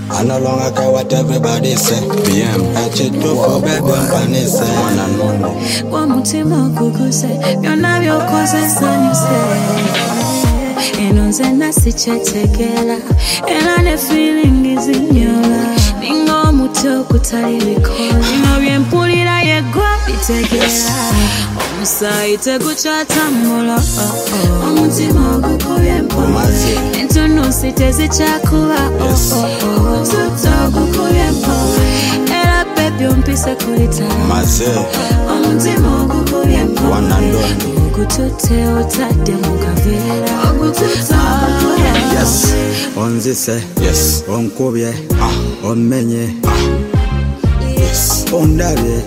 I no longer care what everybody say. BM, I cheat for baby, I'm say. One and only. One mutima kukuse, byonna byokozesa nyuse. Eno nze nasichetekera, era ne feeling izinyola. Ninga omuti okutali bikola. Bino byempulira yegwa bitegera. Omusaayi tegukyatambula. Omutima ogukubye empola. Entunusi tezikyakuba. Omutuutu ogukubye empola. Era baby ompise kulitala. Omutima ogukubye empola. One and only. Ogutute otadde mu kaveera. Ogutute ogukubye empola. Yes, onzise. Yes, onkubye. Omenye. Yes, ondabye.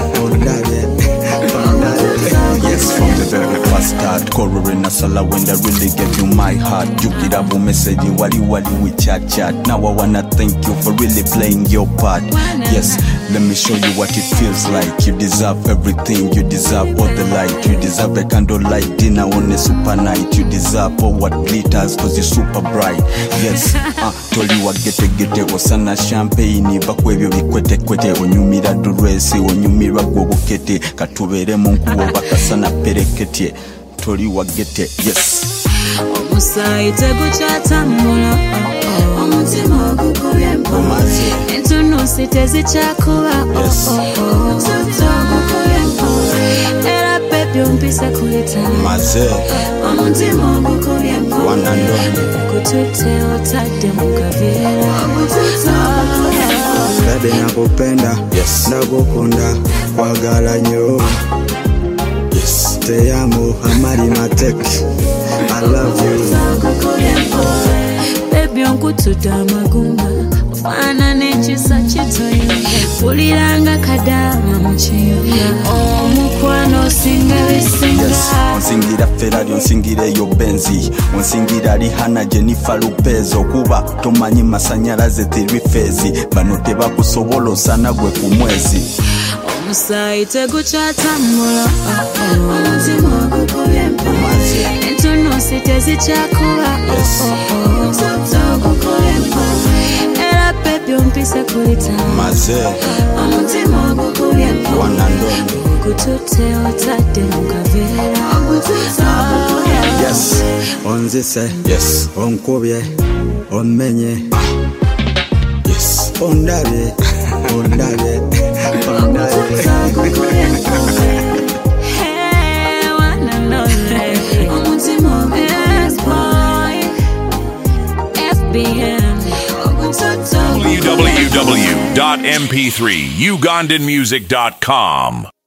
Yes, from the very first start, coloring a sala when I really gave you my heart. You get a message, wali we chat. Now I wanna thank you for really playing your part. Yes, let me show you what it feels like. You deserve everything, you deserve all the light. You deserve a candlelight dinner on a super night. You deserve all what glitters cause you're super bright. Yes, told you I get osana champagne. Bakwebyo bikwete onyumira duresi, onyumira gwogokete. Katubere munkubo bakasana perekete. Told you I get it, yes. Omusaayi tegukyatambula. Omutima ogukubye empola. Entunusi tezikyakuba. Omutuutu ogukubye empola. Era baby ompise kulitala. Omutima ogukubye empola. One and only. Ogutute otadde mu kaveera. Ogutute ogukubye empola. Baby nakupenda. Yes. Nakukunda. Kwagala nnyo. Yes. Te amo, amari mateki. I love you. Baby onkutudde amagumba. Ofana n'ekisa kitoyo. Puliranga kadaama mu kiyumba. Omukwano osinga bisinga. Yes, onsingira Ferrari, onsingira eyo Benzi. Onsingira Rihanna, Jennifer Lopez. Okuba tomanyi masanyalaze teri fezi. Bano tebakusobola osana gwe ku mwezi. Omusaayi tegukyatambula. Omutima ogukubye empola. Entunusi tezikyakuba. Omutuutu ogukubye empola. Era baby ompise kulitala. Omutima ogukubye empola. One and only. Ogutute otadde mu kaveera. Ogutute ogukubye empola. Yes, onzise. Yes, onkubye. Omenye. Yes, ondabye. Ogutute ogukubye empola. Hey, one and only. Omutima ogukubye boy. FBM. Ogutute ogukubye www.mp3ugandanmusic.com